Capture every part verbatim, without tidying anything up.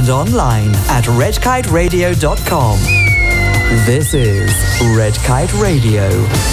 and online at red kite radio dot com. This is Red Kite Radio.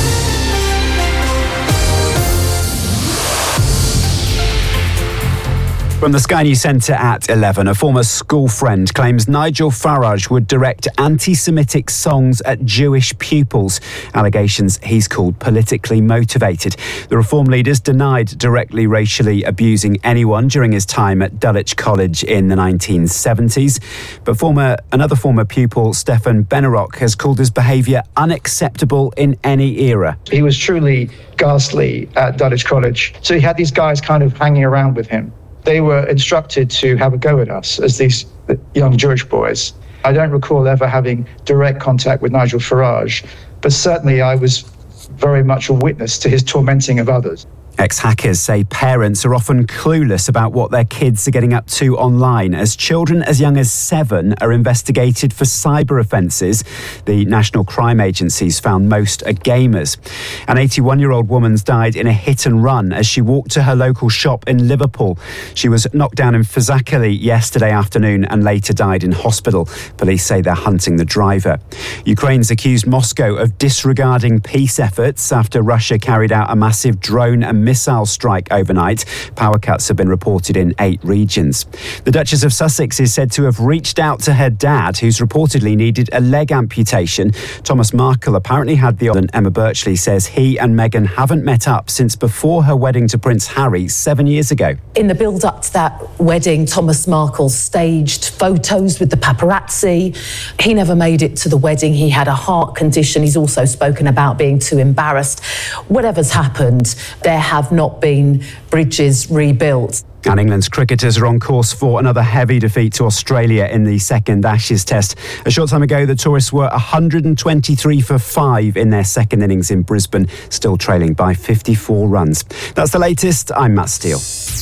From the Sky News Centre at eleven, a former school friend claims Nigel Farage would direct anti-Semitic songs at Jewish pupils. Allegations he's called politically motivated. The Reform leaders denied directly racially abusing anyone during his time at Dulwich College in the nineteen seventies. But former another former pupil, Stefan Benarock, has called his behaviour unacceptable in any era. He was truly ghastly at Dulwich College. So he had these guys kind of hanging around with him. They were instructed to have a go at us as these young Jewish boys. I don't recall ever having direct contact with Nigel Farage, but certainly I was very much a witness to his tormenting of others. Ex-hackers say parents are often clueless about what their kids are getting up to online, as children as young as seven are investigated for cyber offences. The National Crime Agency's found most are gamers. An eighty-one-year-old woman's died in a hit and run as she walked to her local shop in Liverpool. She was knocked down in Fazakerley yesterday afternoon and later died in hospital. Police say they're hunting the driver. Ukraine's accused Moscow of disregarding peace efforts after Russia carried out a massive drone and missile strike overnight. Power cuts have been reported in eight regions. The Duchess of Sussex is said to have reached out to her dad, who's reportedly needed a leg amputation. Thomas Markle apparently had the... And Emma Birchley says he and Meghan haven't met up since before her wedding to Prince Harry seven years ago. In the build-up to that wedding, Thomas Markle staged photos with the paparazzi. He never made it to the wedding. He had a heart condition. He's also spoken about being too embarrassed. Whatever's happened, there have not been bridges rebuilt. And England's cricketers are on course for another heavy defeat to Australia in the second Ashes Test. A short time ago, the tourists were one hundred twenty-three for five in their second innings in Brisbane, still trailing by fifty-four runs. That's the latest. I'm Matt Steele.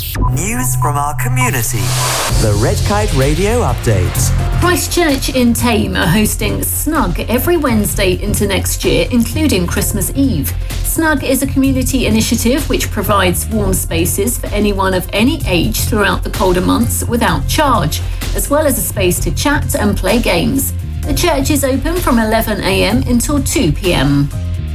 News from our community. The Red Kite Radio Update. Christchurch in Thame are hosting Snug every Wednesday into next year, including Christmas Eve. Snug is a community initiative which provides warm spaces for anyone of any age throughout the colder months without charge, as well as a space to chat and play games. The church is open from eleven a.m. until two p.m.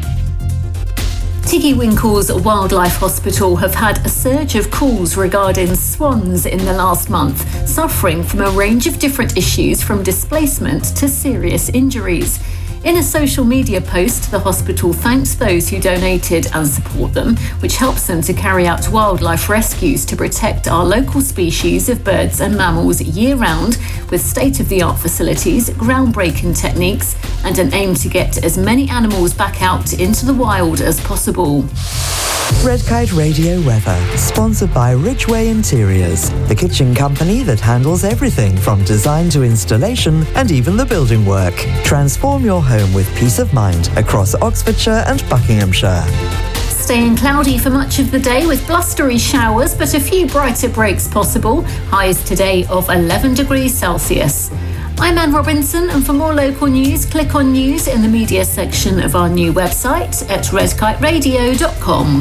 Tiggy Winkle's Wildlife Hospital have had a surge of calls regarding swans in the last month, suffering from a range of different issues from displacement to serious injuries. In a social media post, the hospital thanks those who donated and support them, which helps them to carry out wildlife rescues to protect our local species of birds and mammals year-round, with state-of-the-art facilities, groundbreaking techniques, and an aim to get as many animals back out into the wild as possible. Red Kite Radio weather, sponsored by Ridgeway Interiors, the kitchen company that handles everything from design to installation and even the building work. Transform your home with peace of mind across Oxfordshire and Buckinghamshire. Staying cloudy for much of the day with blustery showers, but a few brighter breaks possible. Highs today of eleven degrees Celsius. I'm Anne Robinson, and for more local news, click on news in the media section of our new website at red kite radio dot com.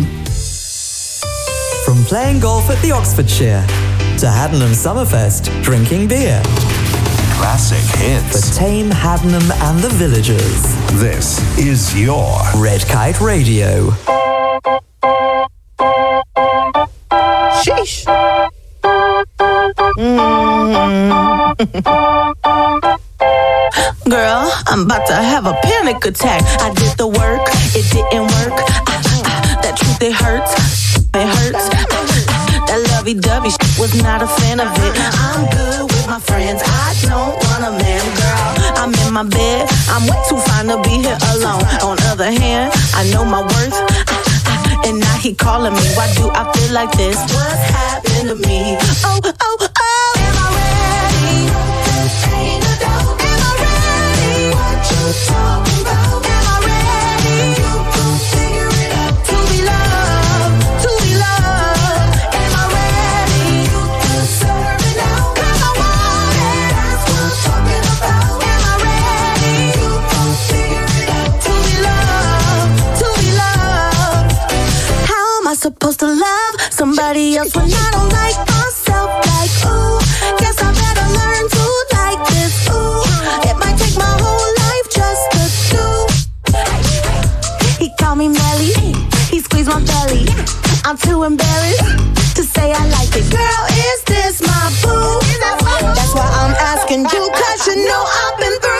From playing golf at the Oxfordshire to Haddenham Summerfest, drinking beer. Classic hits. For Thame, Haddenham and the villagers. This is your Red Kite Radio. Sheesh. Mm. Girl, I'm about to have a panic attack. I did the work, it didn't work. Ah, ah, that truth, it hurts. It hurts. That lovey-dovey shit was not a fan of it. I'm good with my friends. I don't want a man, girl. I'm in my bed. I'm way too fine to be here alone. On the other hand, I know my worth. Ah, ah, and now he calling me. Why do I feel like this? What's happened to me? Oh, oh, oh. Am I ready? Ain't no doubt. Am I ready? What you talking about? Am I ready? You gon' figure it out. To be loved, to be loved. Am I ready? You deserve it now. 'Cause I want it. That's what I'm talking about. Am I ready? You gon' figure it out. To be loved, to be loved. How am I supposed to love somebody else when I don't like myself? Like, ooh, guess I better learn to love I'm too embarrassed to say I like it. Girl, is this my boo? That's why I'm asking you, cause you know I've been through.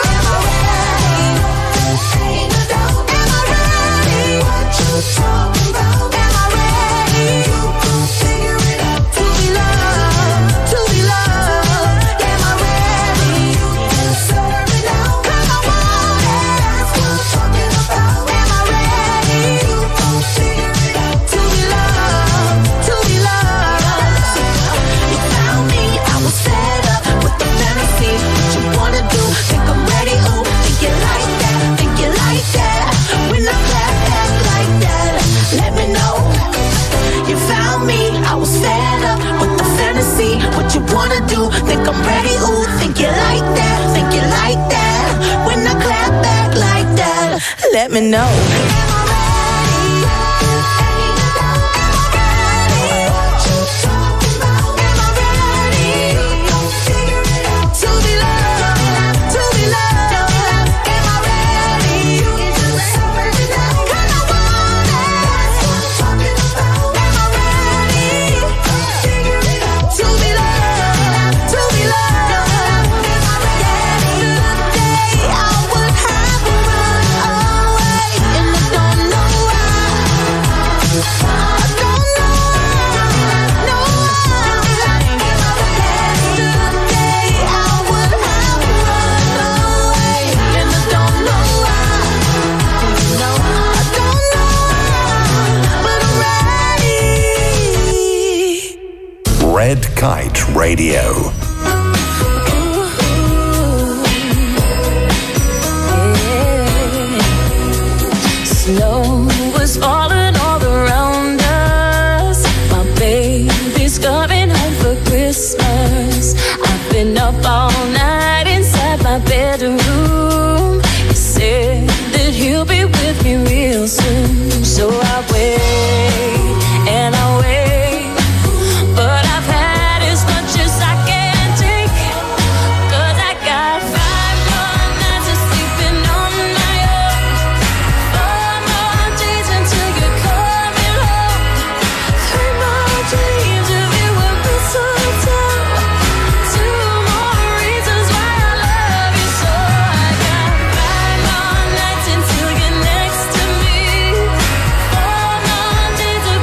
Am I ready? What you talking about? Am I ready? You gon' figure it out. To be loved, to be loved. Am I ready? You deserve it now. Come on, that's what I'm talking about. Am I ready? You gon' figure it out. To be loved, to be loved. You found me, I was fed up with the fantasy. What you wanna do? Think I'm ready? Ooh, think you like that? Think you like that? When I clap back like that, let me know. You found me, I was fed up with the fantasy. What you wanna do? Think I'm ready? Ooh, think you like that? Think you like that? When I clap back like that, let me know. Am I ready? What you talking about? Am I ready? Don't figure it out. To be loved, to be loved. Am I ready? You deserve it now. 'Cause I want it. That's what I'm talking about. Am I ready? Don't figure it out. To be loved, to be loved. Am I ready? Today I would have run away, and I don't know why. I don't know why. No why. Am I ready? Today I would have run away, and I don't know why. No, I don't know why, but I'm ready. Red Kite Radio. Snow was falling all around us. My baby's coming home for Christmas. I've been up all night inside my bedroom. He said that he'll be with me real soon. So I wait and I wait, but I've had as much as I can take. 'Cause I got five more nights of sleeping on my own. Four more days until you're coming home. Three more dreams of you with mistletoe. Two more reasons why I love you so. I got five more nights until you're next to me. Four more days of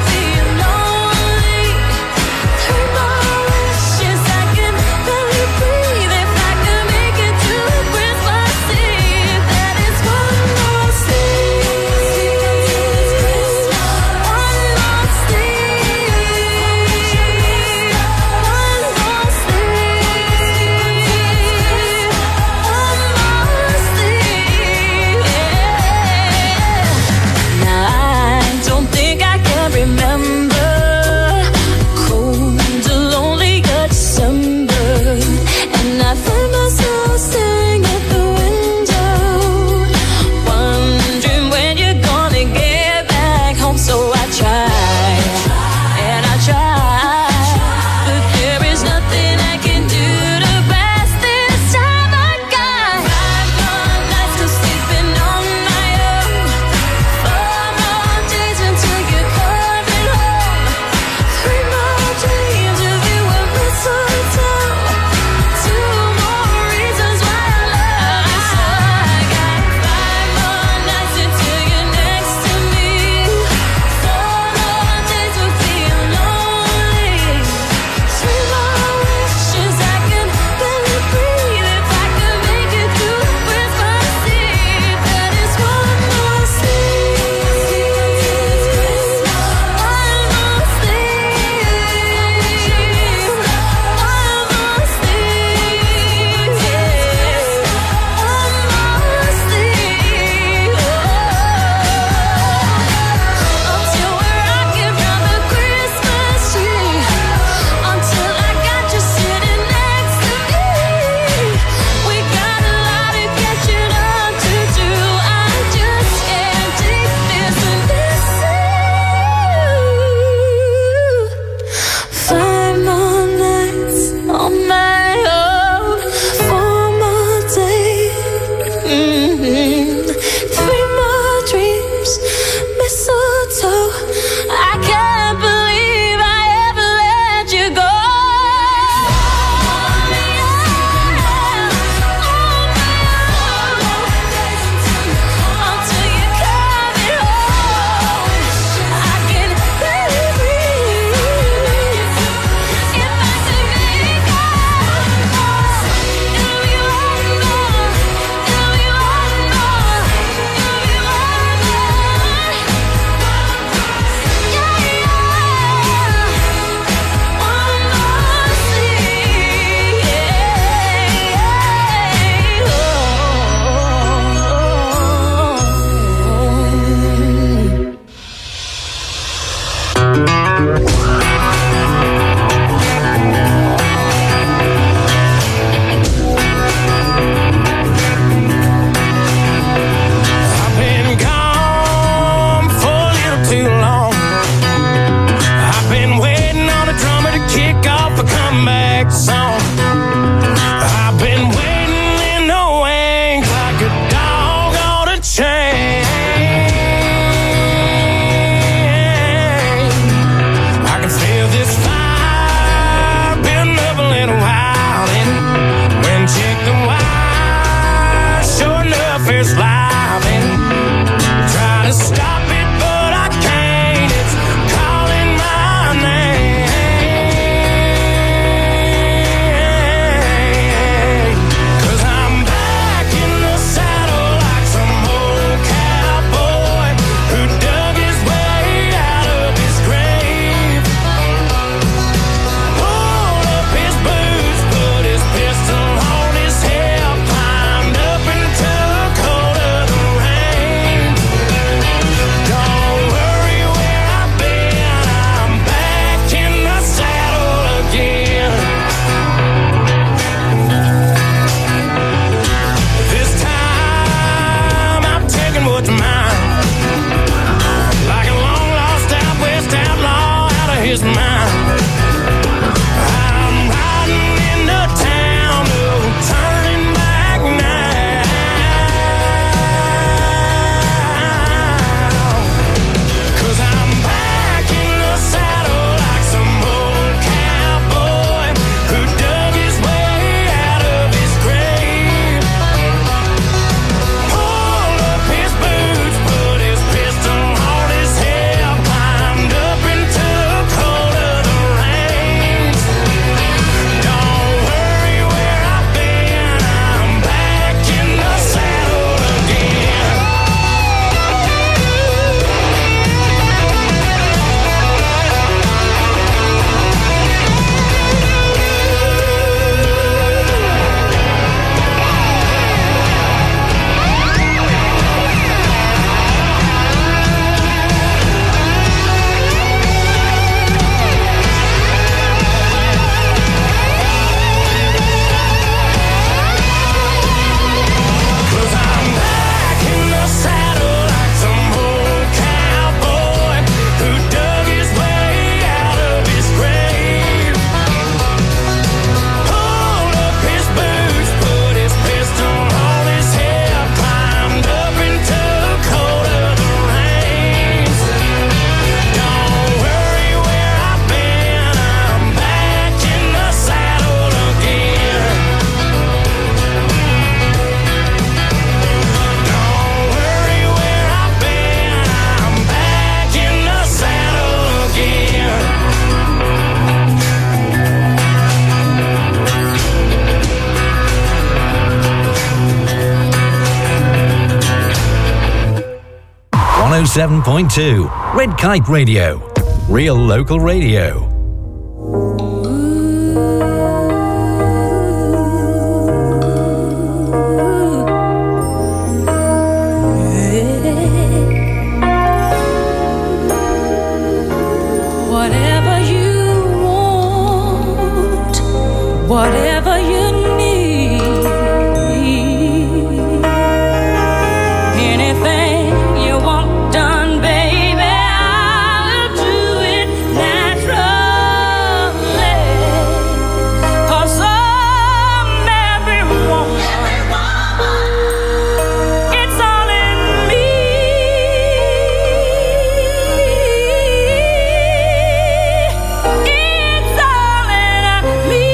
oh seven point two. Red Kite Radio. Real local radio. Whatever you want, whatever you need, anything you want done, baby, I'll do it naturally. 'Cause I'm every woman, it's all in me. It's all in me.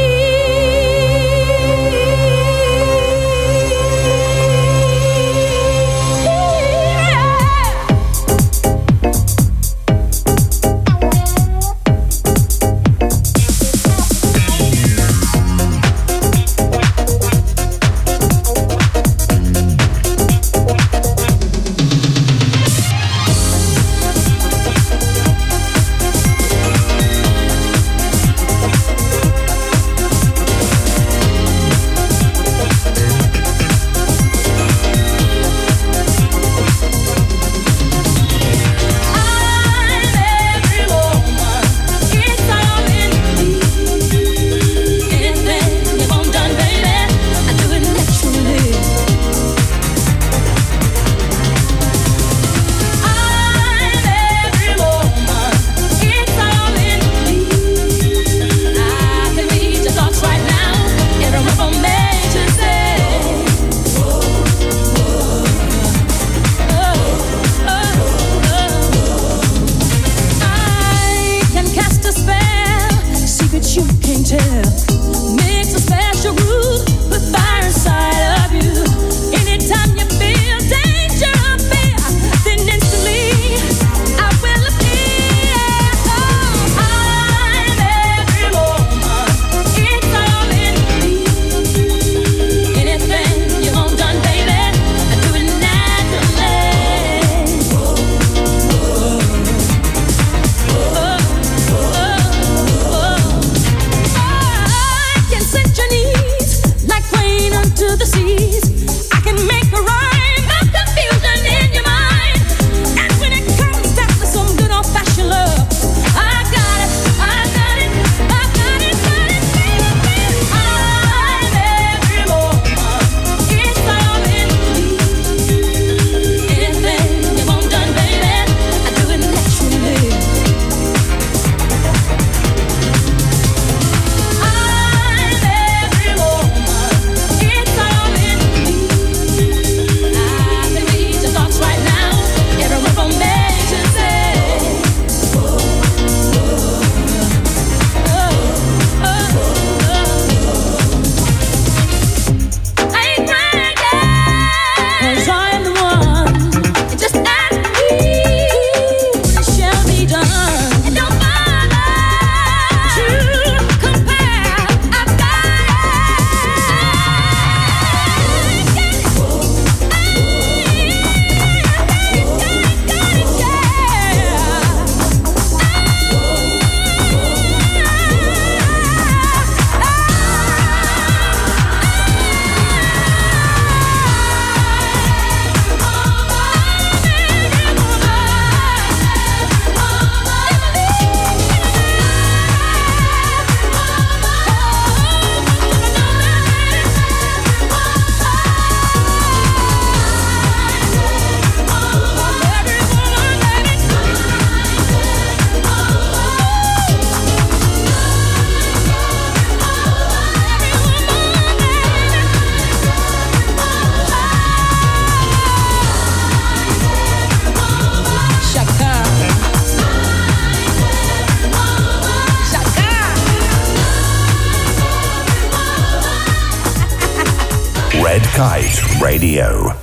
Red Kite Radio.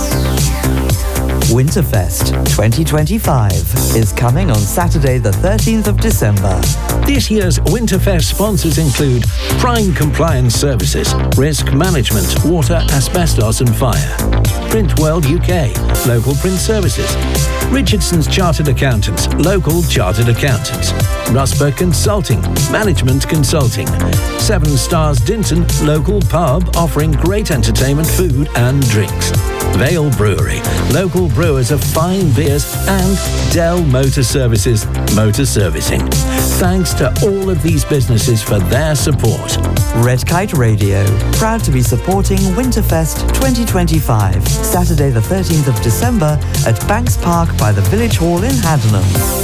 Winterfest twenty twenty-five is coming on Saturday the thirteenth of December. This year's Winterfest sponsors include Prime Compliance Services, Risk Management, Water, Asbestos and Fire, Print World U K, Local Print Services, Richardson's Chartered Accountants, local chartered accountants. Rusper Consulting, management consulting. Seven Stars Dinton, local pub offering great entertainment, food and drinks. Vale Brewery, local brewers of fine beers, and Dell Motor Services, motor servicing. Thanks to all of these businesses for their support. Red Kite Radio, proud to be supporting Winterfest twenty twenty-five, Saturday the thirteenth of December at Banks Park by the Village Hall in Haddenham.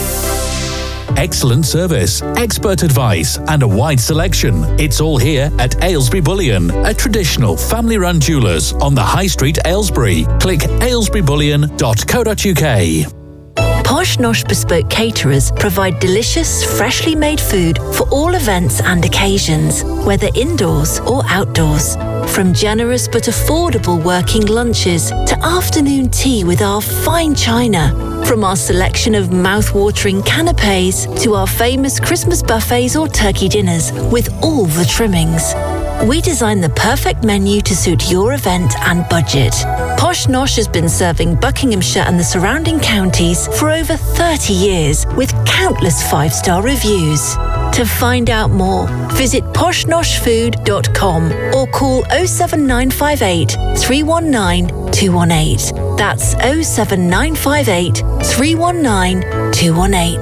Excellent service, expert advice and a wide selection. It's all here at Aylesbury Bullion, a traditional family-run jewellers on the High Street, Aylesbury. Click aylesbury bullion dot co dot uk. Posh Nosh Bespoke Caterers provide delicious, freshly made food for all events and occasions, whether indoors or outdoors. From generous but affordable working lunches to afternoon tea with our fine china. From our selection of mouth-watering canapes to our famous Christmas buffets or turkey dinners with all the trimmings. We design the perfect menu to suit your event and budget. Posh Nosh has been serving Buckinghamshire and the surrounding counties for over thirty years with countless five-star reviews. To find out more, visit posh nosh food dot com or call oh seven nine five eight, three one nine, two one eight. That's oh seven nine five eight, three one nine, two one eight.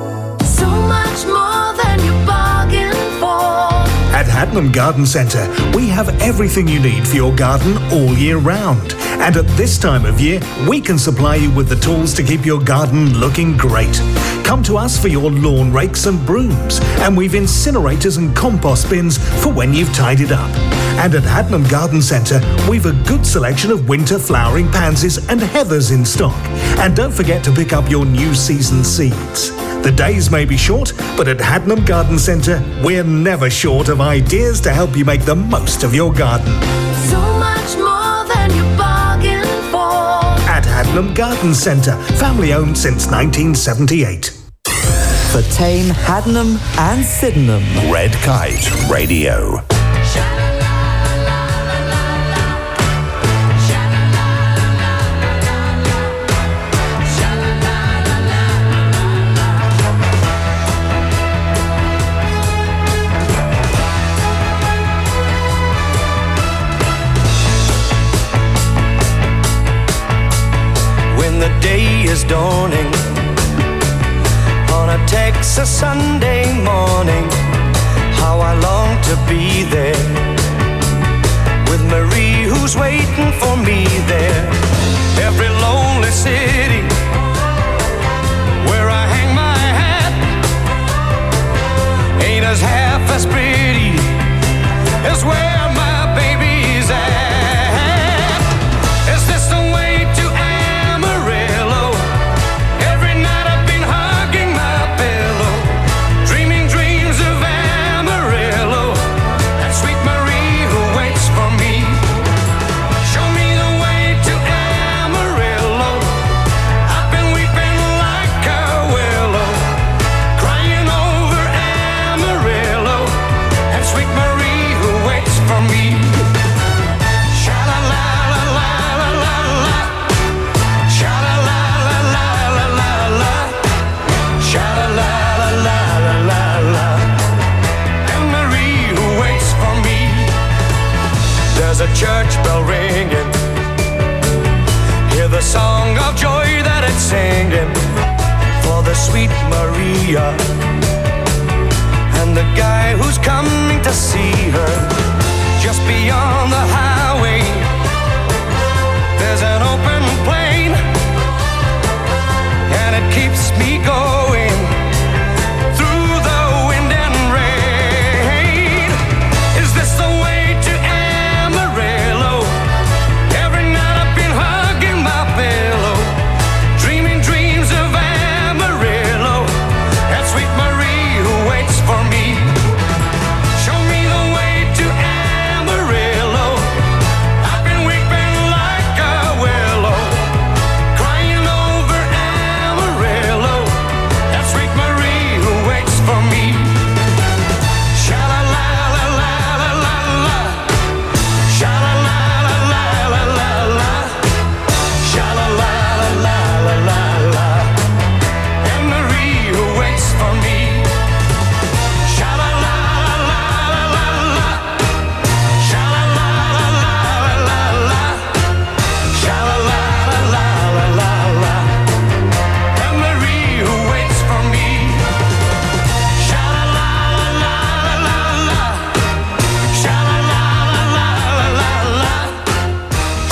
So much more than you bargained for. At Haddenham Garden Centre, we have everything you need for your garden all year round. And at this time of year, we can supply you with the tools to keep your garden looking great. Come to us for your lawn rakes and brooms, and we've incinerators and compost bins for when you've tidied up. And at Haddenham Garden Centre, we've a good selection of winter flowering pansies and heathers in stock. And don't forget to pick up your new season seeds. The days may be short, but at Haddenham Garden Centre, we're never short of ideas to help you make the most of your garden. So much more than you bargained for. At Haddenham Garden Centre, family owned since nineteen seventy-eight. For Tame, Haddenham and Sydenham. Red Kite Radio. Is dawning on a Texas Sunday morning. How I long to be there with Marie, who's waiting for me there. Every lonely city where I hang my hat ain't as half as pretty as where my baby's at. Is this the way to church bell ringing, hear the song of joy that it's singing for the sweet Maria and the guy who's coming to see her. Just beyond the highway there's an open plain, and it keeps me going through the wind and rain. Is this the way to every night I've been hugging my pillow, dreaming dreams of Amarillo, and sweet Marie who waits for me. Show me the way to Amarillo.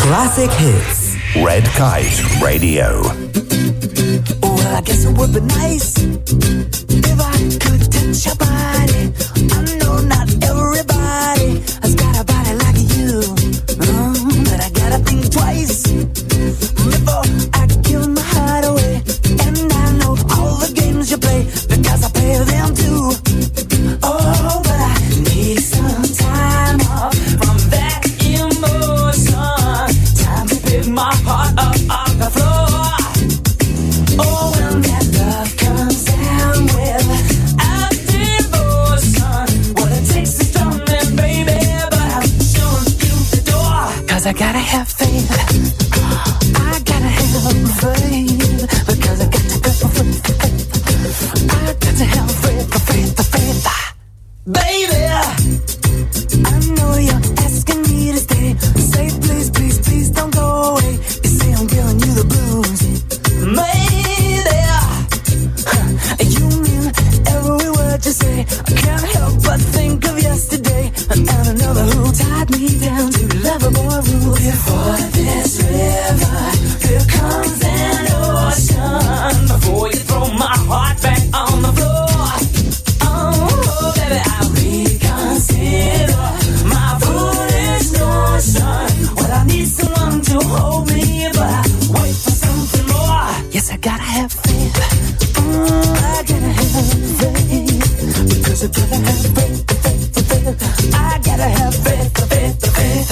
Classic hits. Red Kite Radio. Well, I guess it would be nice if I could touch your body. I know not everybody has got a body like you, mm, but I gotta think twice before I give my heart away. And I know all the games you play because I play them too. Oh, but I need some time off from that emotion. Time to pick my heart up off the floor. Oh, when that love comes down without devotion, what it takes is coming, baby, but I'm showing you the door. Cause I gotta have faith, I gotta have faith, because I got to go for faith, I got to have faith, faith, faith, baby. I know you're asking me to stay, say please, please, please don't go away. You say I'm giving you the blues, maybe you mean every word you say. I can't help but think of yesterday and another who tied me down to lovable rules. Before this river, here comes an ocean. Before you throw my heart back on the floor, oh baby, I reconsider my foolish notion. Well, I need someone to hold me, but I wait for something more. Yes, I gotta have faith. Mm, I gotta have faith, because I gotta have faith, faith, faith. I gotta have faith, faith, faith.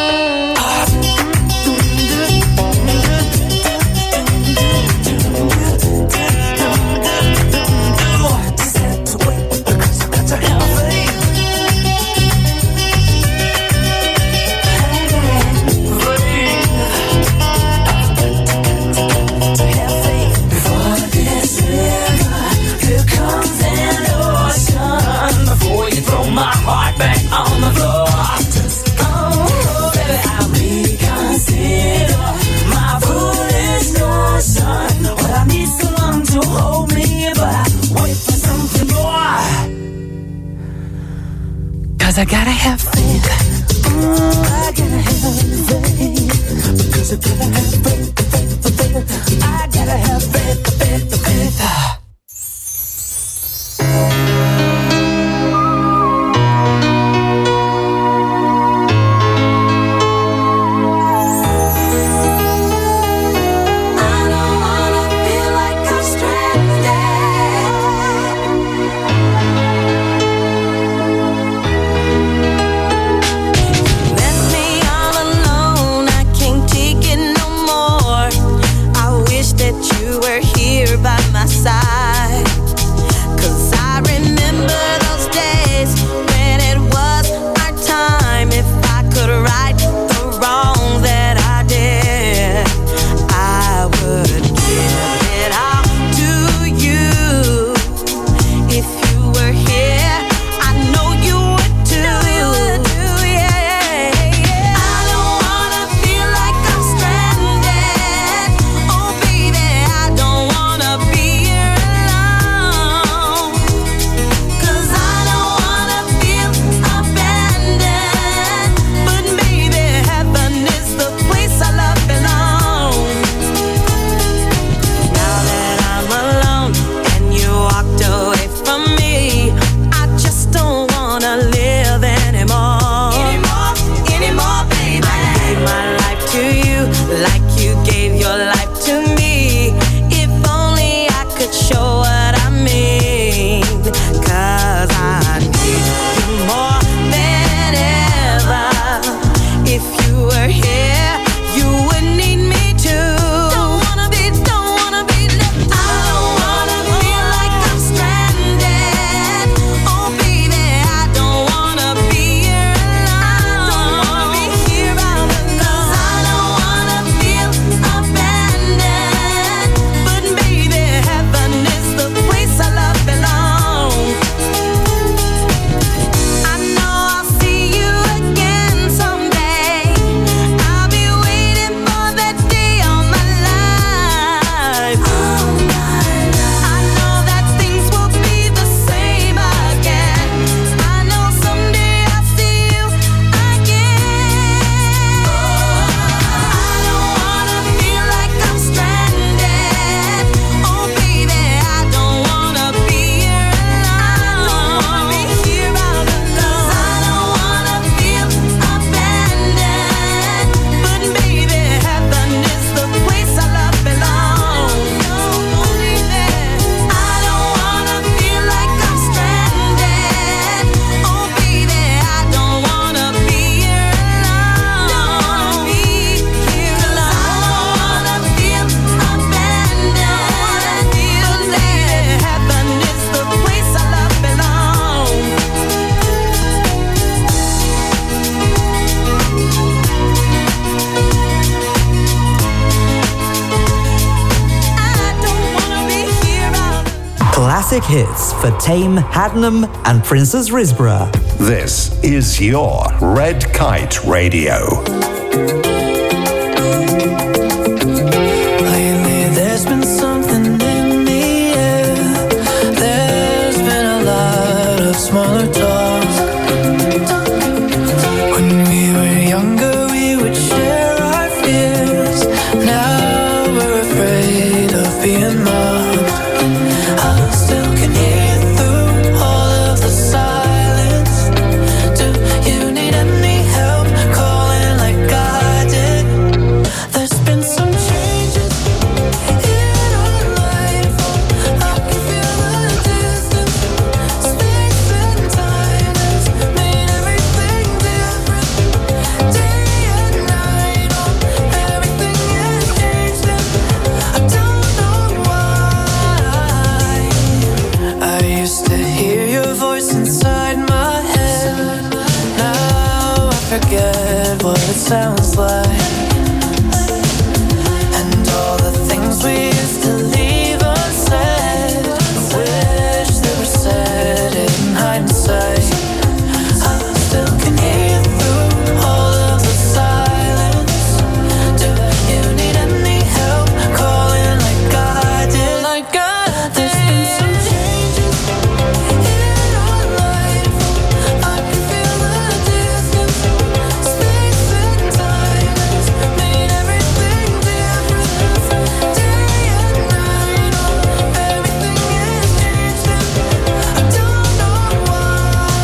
Just have to wait, because I got to have faith. To have faith before this river, here comes an ocean. Before you throw my heart back on the floor, oh baby, I reconsider my foolish notion. Well, I need someone to hold me, but I wait for something more. Cause I gotta have faith. Mm, I gotta have faith, because I gotta have faith, faith, faith. I gotta have faith, faith, faith. Let me classic hits for Tame, Haddenham and Princess Risborough. This is your Red Kite Radio. Lately there's been something in the air. There's been a lot of smaller talk. When we were younger we would share our fears. Now we're afraid of being mocked. I still can hear through all of the silence. Do you need any help calling like I did? There's been some changes in our life. I can feel the distance. Space and time has made everything different. Day and night, oh, everything has changed and I don't know why. I used to hear your voice inside my head. Now I forget what it sounds like. And all the things we used to leave unsaid, I wish they were said in hindsight. I still can hear through all of the silence. Do you need any help calling like I did? Like I did. There's been some changes in our life. I can feel the distance. Space and time has made everything different. Day and night, oh, everything has changed and I don't know why.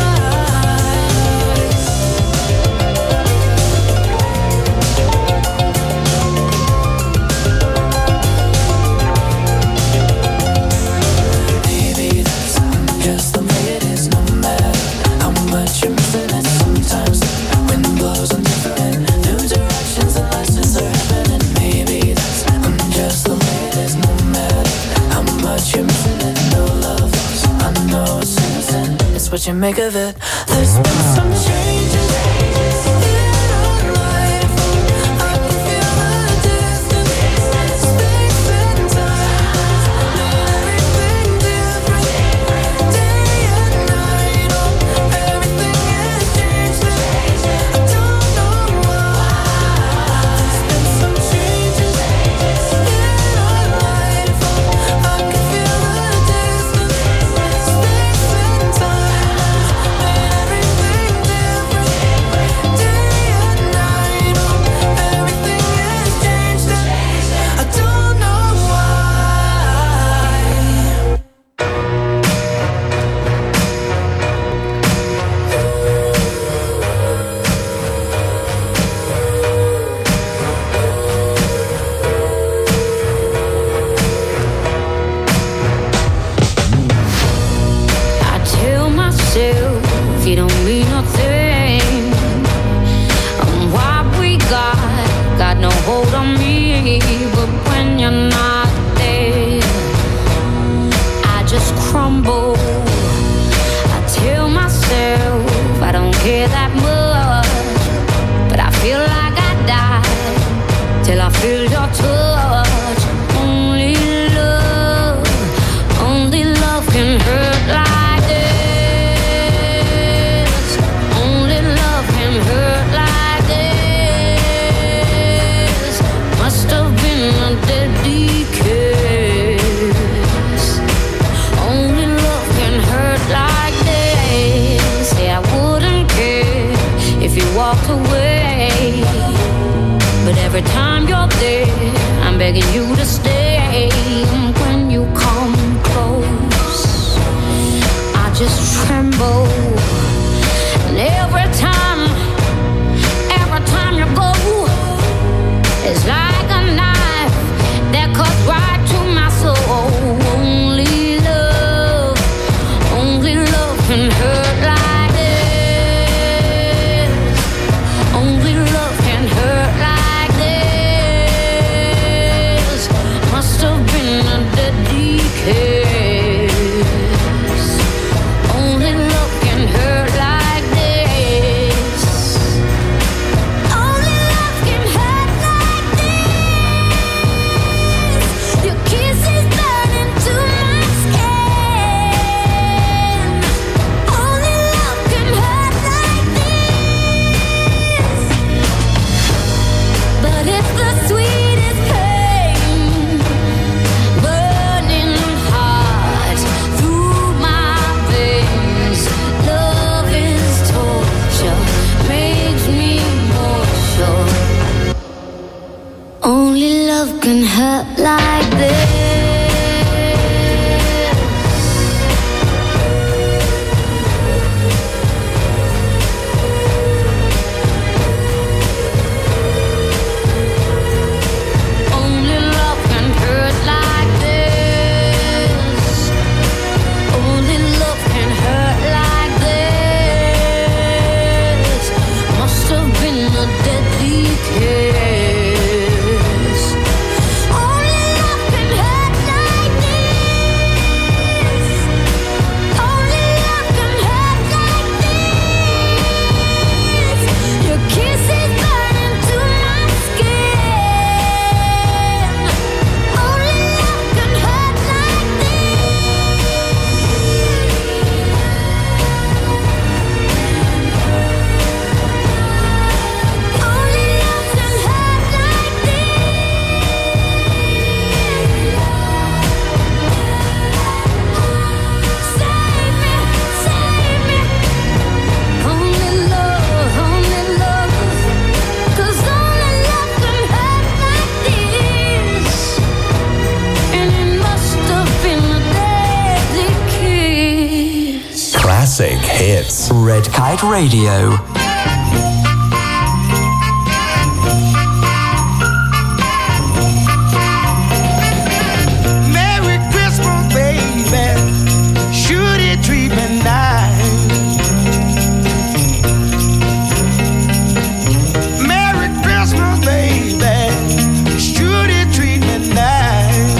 Maybe that's just the way it is, no matter how much you're missing it. Sometimes the wind blows in different new directions and lessons are happening. Maybe that's just the way it is, no matter how much you're missing it. No love lost, I know it's innocent. It's what you make of it. There's been some changes in our life. I can feel the distance. Space and time made everything different. Day and night, oh, everything has changed and I don't know why. There's been some changes in our life. I can feel the distance. Space and time made everything different. Day and night, oh, everything has changed and I don't know why. I tell myself you don't mean nothing. And what we got got no hold on me. But when you're not there, I just crumble. I tell myself I don't care that much, but I feel like I died till I feel your touch. Only love, only love can hurt like this. Only love can hurt like this. Must have been a deadly kiss. Only love can hurt like this. Say I wouldn't care if you walked away, but every time you're there, I'm begging you to stay. And when you come close, I just tremble. And every time, every time you go, it's like a knife that cuts right to my soul. Only love, only love can hurt like this. Only love can hurt like this. Must have been Can hurt like this. Only love can hurt like this. Only love can hurt like this. Must have been a deadly kiss. Classic hits. Red Kite Radio. Merry Christmas, baby. Should it treat me nice? Merry Christmas, baby. Should it treat me nice?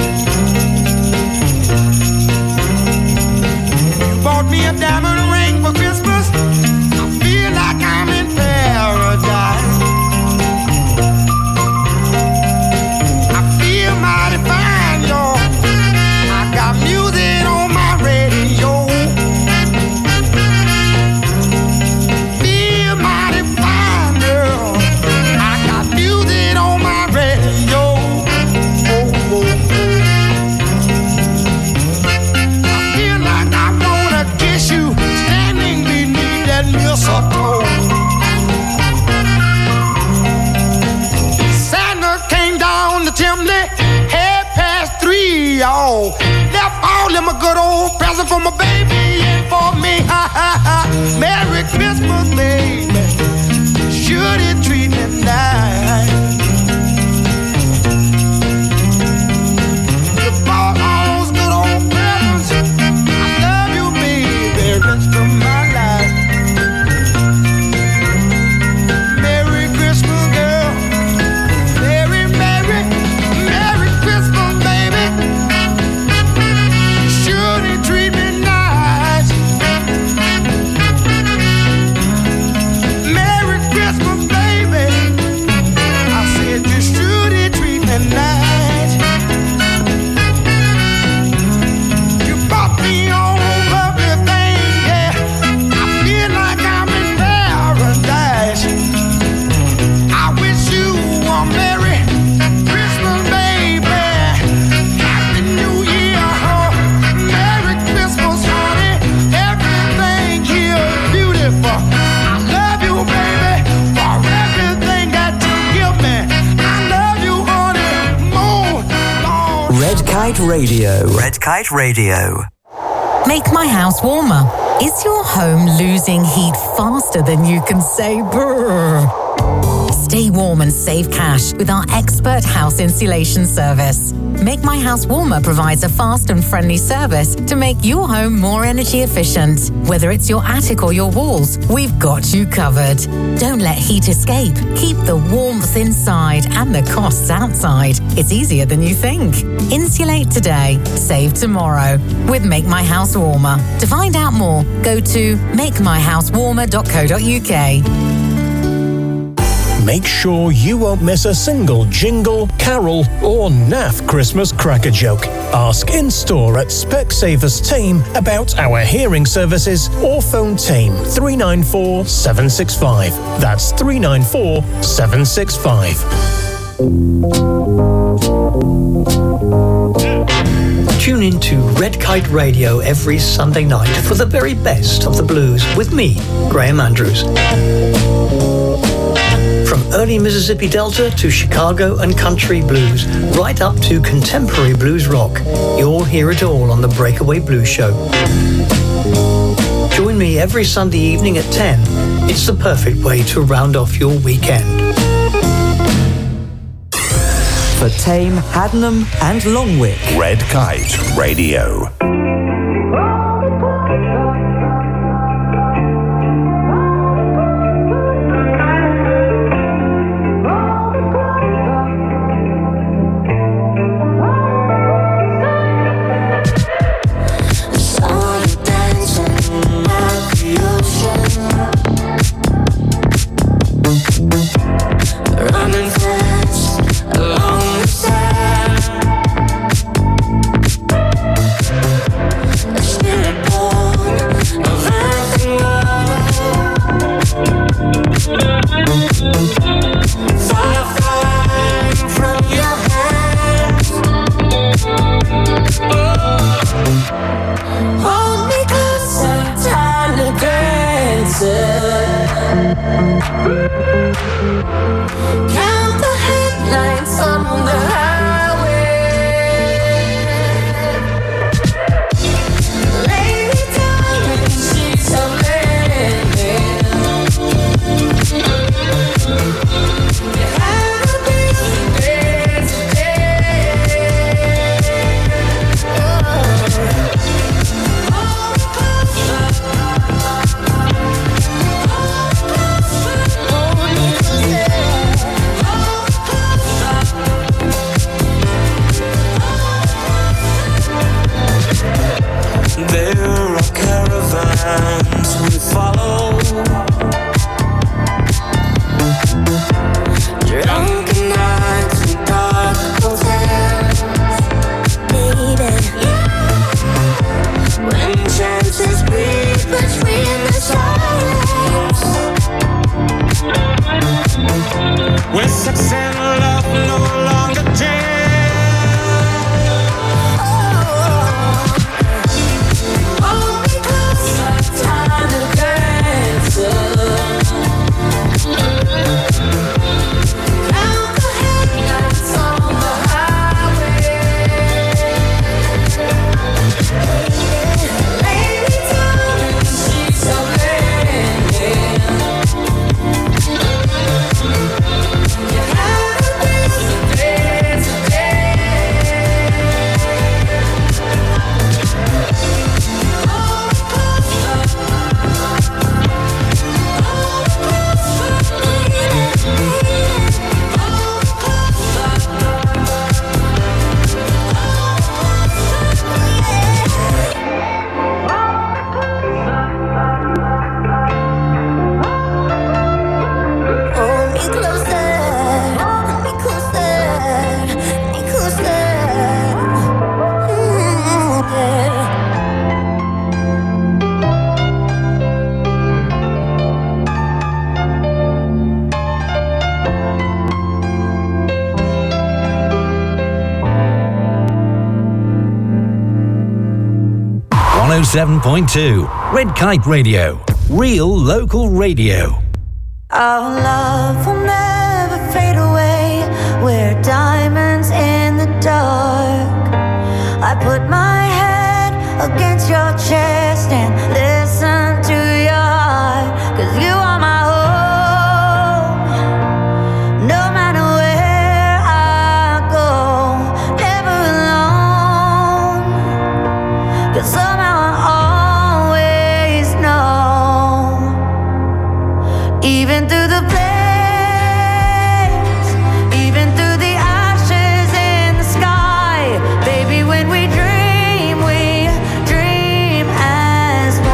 You bought me a diamond ring for Christmas. I feel like I'm in paradise. I feel mighty fine, y'all. I got music on my radio. Feel mighty fine, girl. I got music on my radio. Oh, oh, oh. I feel like I wanna kiss you standing beneath that mistletoe. Santa came down the chimney, half past three, y'all. Left all them a good old present for my baby and for me. Ha ha ha. Merry Christmas, baby. Should it treat me nice? You bought all those good old presents. I love you, baby, rest of my life. Merry Christmas, girl. Merry, Merry, Merry Christmas, baby. Should it treat me nice? Merry Christmas, baby. I said you should it treat me nice. You bought me all everything, yeah. I feel like I'm in paradise. I wish you a Merry Christmas, baby. Happy New Year, huh? Merry Christmas, honey. Everything here is beautiful. I love you, baby, for everything that you give me. I love you, honey, more, Lord. Red Kite Radio. Red Kite Radio. Make my house warmer. Is your home losing heat faster than you can say brrr? Stay warm and save cash with our expert house insulation service. Make My House Warmer provides a fast and friendly service to make your home more energy efficient. Whether it's your attic or your walls, we've got you covered. Don't let heat escape. Keep the warmth inside and the costs outside. It's easier than you think. Insulate today, save tomorrow with Make My House Warmer. To find out more, go to make my house warmer dot co dot uk. Make sure you won't miss a single jingle, carol, or naff Christmas cracker joke. Ask in-store at Specsavers Team about our hearing services or phone Team three nine four seven six five. That's three nine four seven six five. Tune in to Red Kite Radio every Sunday night for the very best of the blues with me, Graham Andrews. From early Mississippi Delta to Chicago and country blues, right up to contemporary blues rock, you'll hear it all on the Breakaway Blues Show. Join me every Sunday evening at ten. It's the perfect way to round off your weekend. For Tame, Haddenham and Longwick, Red Kite Radio. one oh seven point two Red Kite Radio. Real local radio. Our love will never fade away. We're diamonds in the dark. I put my head against your chest and listen to your heart. 'Cause you are my home. No matter where I go, never alone. 'Cause somehow I always know. Even through the flames, even through the ashes in the sky, baby, when we dream, we dream as one.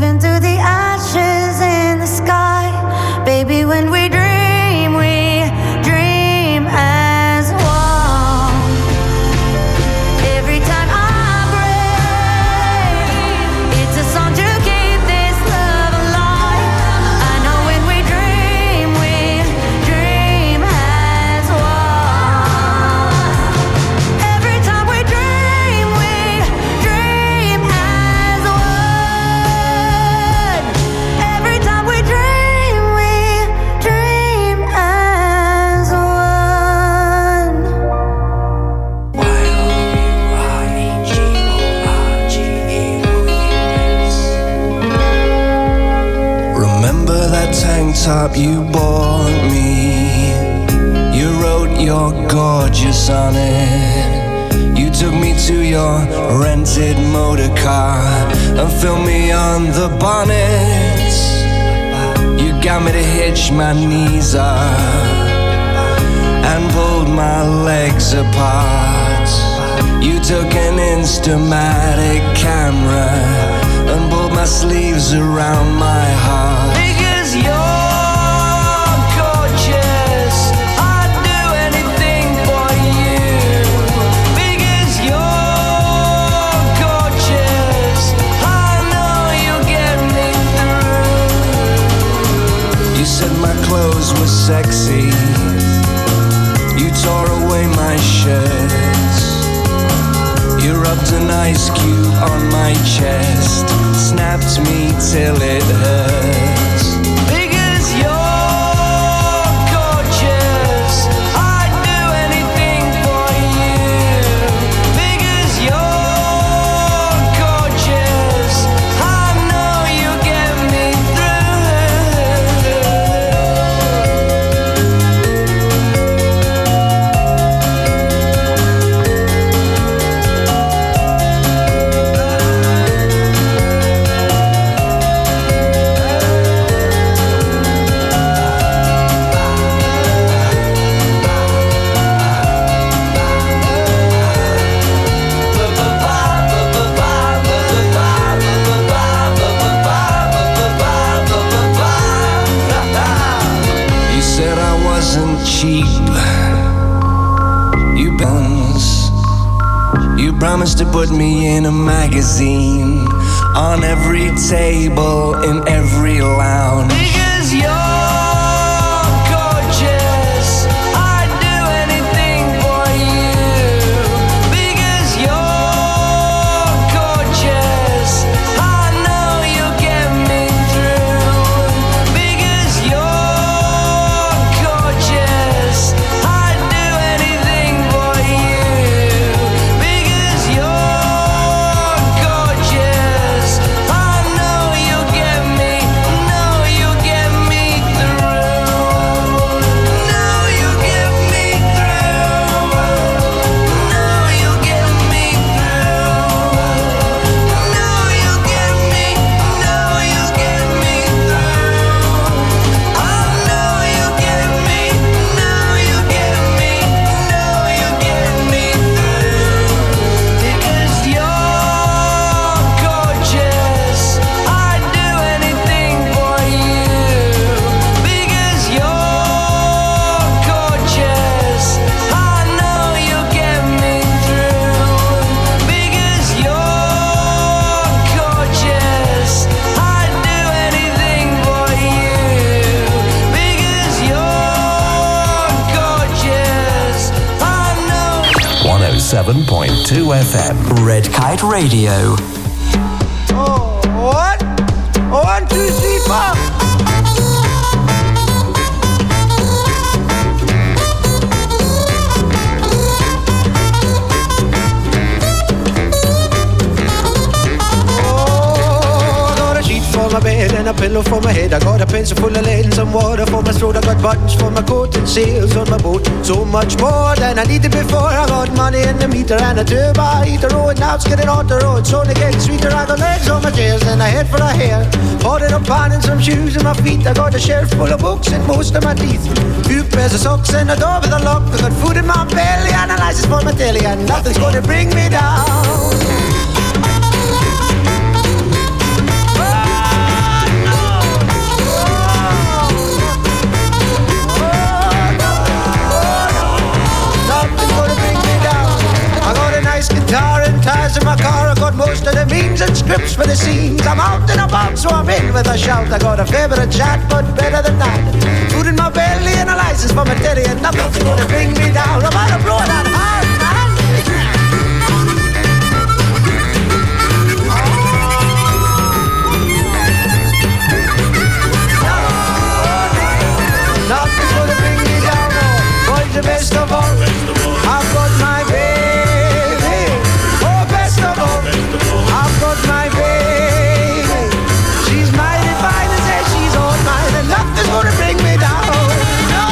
moving through the ashes in the sky. Baby, when we dream, we dream as one. Every time I break, it's a song to keep this love alive. I know when we dream, we dream as one. Every time we dream, we dream as one. Every time we dream, we dream as one. Remember that tank top you bought me? You wrote you're gorgeous on it. You took me to your rented motor car and filmed me on the bonnet. You got me to hitch my knees up and pulled my legs apart. You took an Instamatic camera and pulled my sleeves around my heart. Because you're gorgeous, I'd do anything for you. Because you're gorgeous, I know you'll get me through. You said my clothes were sexy. You tore away my shirts. You rubbed an ice cube on my chest, snapped me till it hurts. Because you're gorgeous, I'd do anything for you. Because you're gorgeous, I know you'll get me You said I wasn't cheap. You bones. You promised to put me in a magazine, on every table, in every lounge. Because you're gorgeous, I'd do anything for you. Because you're gorgeous, I know you'll get me through. Because you're gorgeous, I'd do anything for you. Because you're gorgeous, I know you'll get me, know you'll get me through. Know you'll get me through. Know you'll get me through. Know you'll get me, know you'll get me through. I know you'll get me, know you'll get me, know you'll get me through. Because you're gorgeous, I'd do anything for you. Because you're gorgeous, I know you'll get me through. Because you're gorgeous, I'd do anything for you. Because you're gorgeous, I know. one oh seven point two F M. Red Kite Radio. Oh, what? One, two, three, four. My bed and a pillow for my head. I got a pencil full of lead and some water for my throat. I got buttons for my coat and sails on my boat. So much more than I needed before. I got money in the meter and a turbo heater. Oh, and now it's getting on the road. It's only getting sweeter. I got legs on my chairs and a head for a hair. Ordered a pan and some shoes on my feet. I got a shelf full of books and most of my teeth. Few pairs of socks and a door with a lock. I got food in my belly and a license for my telly. And nothing's gonna bring me down. with a shout. I got a favourite chat, but better than that. Food in my belly and a license for my telly, and nothing's gonna bring me down. I'm gonna blow that hard, man. Nothing's gonna bring me down. Oh, boy, the best of all, I've got my baby. Oh, best of all, I've got my baby. She's mighty fine and says she's all mine, and nothing's gonna bring me down. No.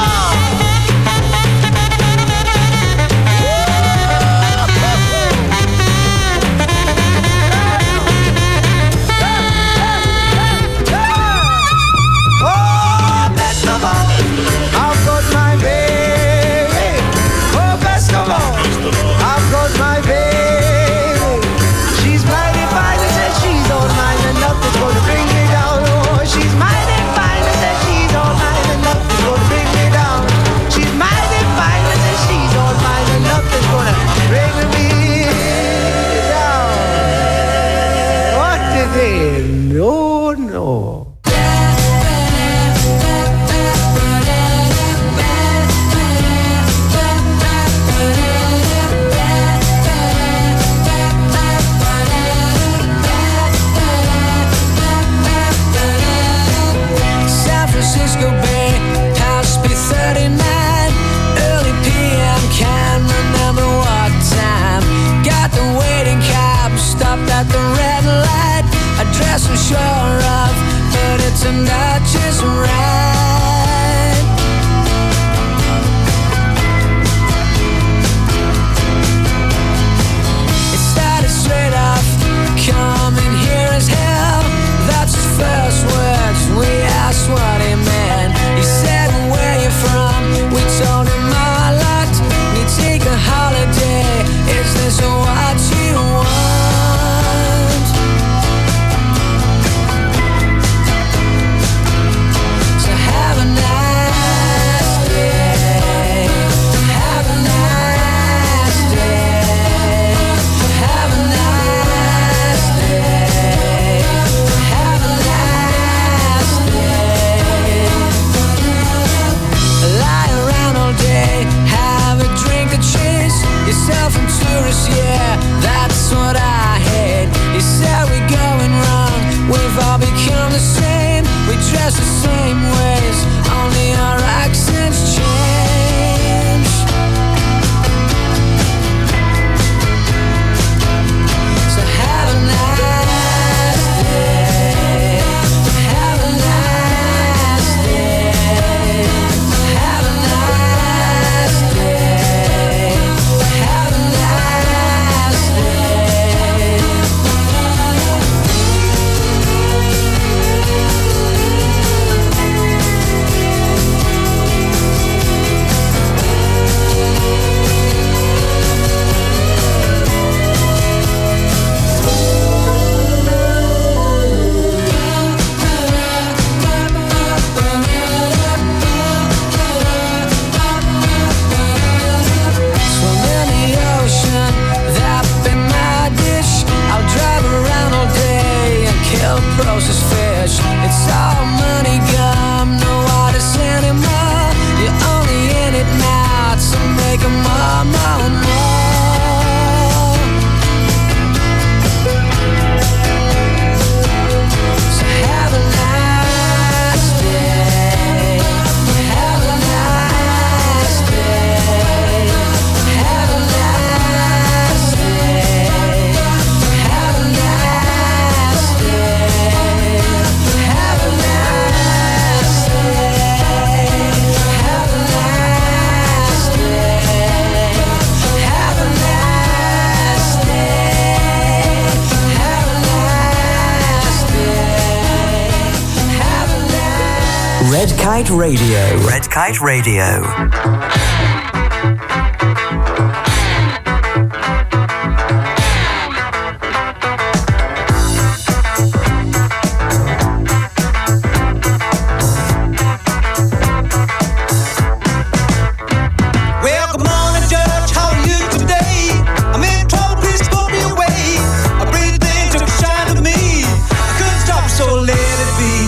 Oh, best of all, I've got my baby. Oh, best of all, I've got my baby. She's mighty fine and says she's all mine, and nothing's gonna bring me down. Oh, she's mighty fine and says she's all mine, and nothing's gonna bring me down. She's mighty fine and says she's all mine, and nothing's gonna bring me down. What did they? No, no. San Francisco Bay, house B thirty-nine, early P M, can't remember what time. Got the waiting cab, stopped at the red light. Address I'm sure of, but it turned out just right. It started straight off, coming here as hell. That's his first words, we asked what he meant. He said, where you from? We told him our lot. We take a holiday, is this what you want? So have a nice day. Have a nice day. Have a nice day. Have a nice day. Lie around all day, have a drink or chase yourself and tourists, yeah, that's what I hate. You said we're going wrong, we've all become the same. We dress the same ways, only our accents change. So have a nice day. Have a nice day. Have a nice day. Have a nice day. Swim in the ocean, that be my dish. I'll drive around all day and kill processed fish. It's all money gum, no artists anymore. You're only in it now to make a more, more, more. So have a nice day. Have a nice day. Have a nice day. Have a nice day. Have a nice day. Have a nice day. Have a nice day. Have a nice day. Have a nice Red Kite Radio. Red Kite Radio. Well, good morning, Judge. How are you today? I'm in trouble. Please go me away. I breathe in, took a shine to me. I couldn't stop, so let it be.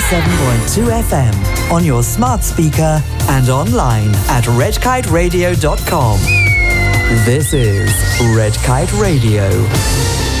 ninety-seven point two F M on your smart speaker and online at red kite radio dot com. This is Red Kite Radio.